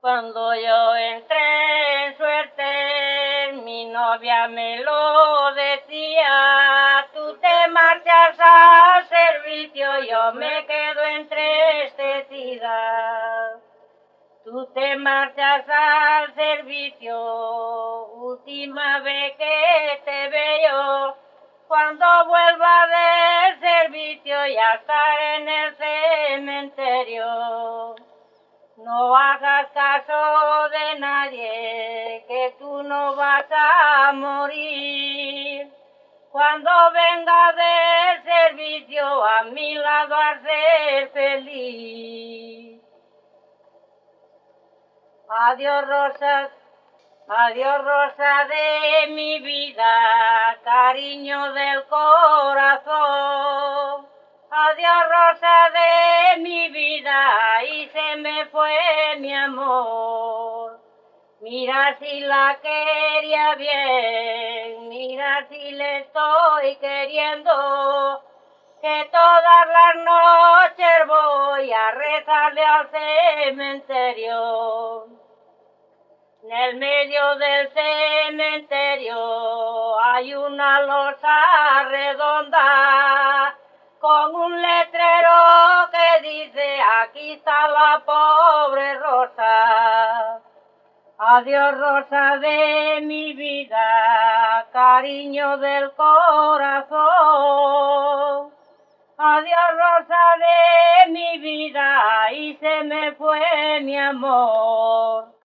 Cuando yo entré en suerte, mi novia me lo decía, tú te marchas al servicio, yo me quedo entristecida. Tú te marchas al servicio, última vez que te veo, cuando vuelva del servicio ya estaré en el cementerio. No hagas caso de nadie, que tú no vas a morir. Cuando venga del servicio a mi lado a ser feliz. Adiós rosa de mi vida, cariño del corazón. Adiós rosa de mi vida y se me fue mi amor. Mira si la quería bien, mira si le estoy queriendo, que todas las noches voy a rezarle al cementerio. En el medio del cementerio hay una losa redonda con un letrero que dice: aquí está la pobre Rosa. Adiós Rosa de mi vida, cariño del corazón. Adiós Rosa de mi vida y se me fue mi amor.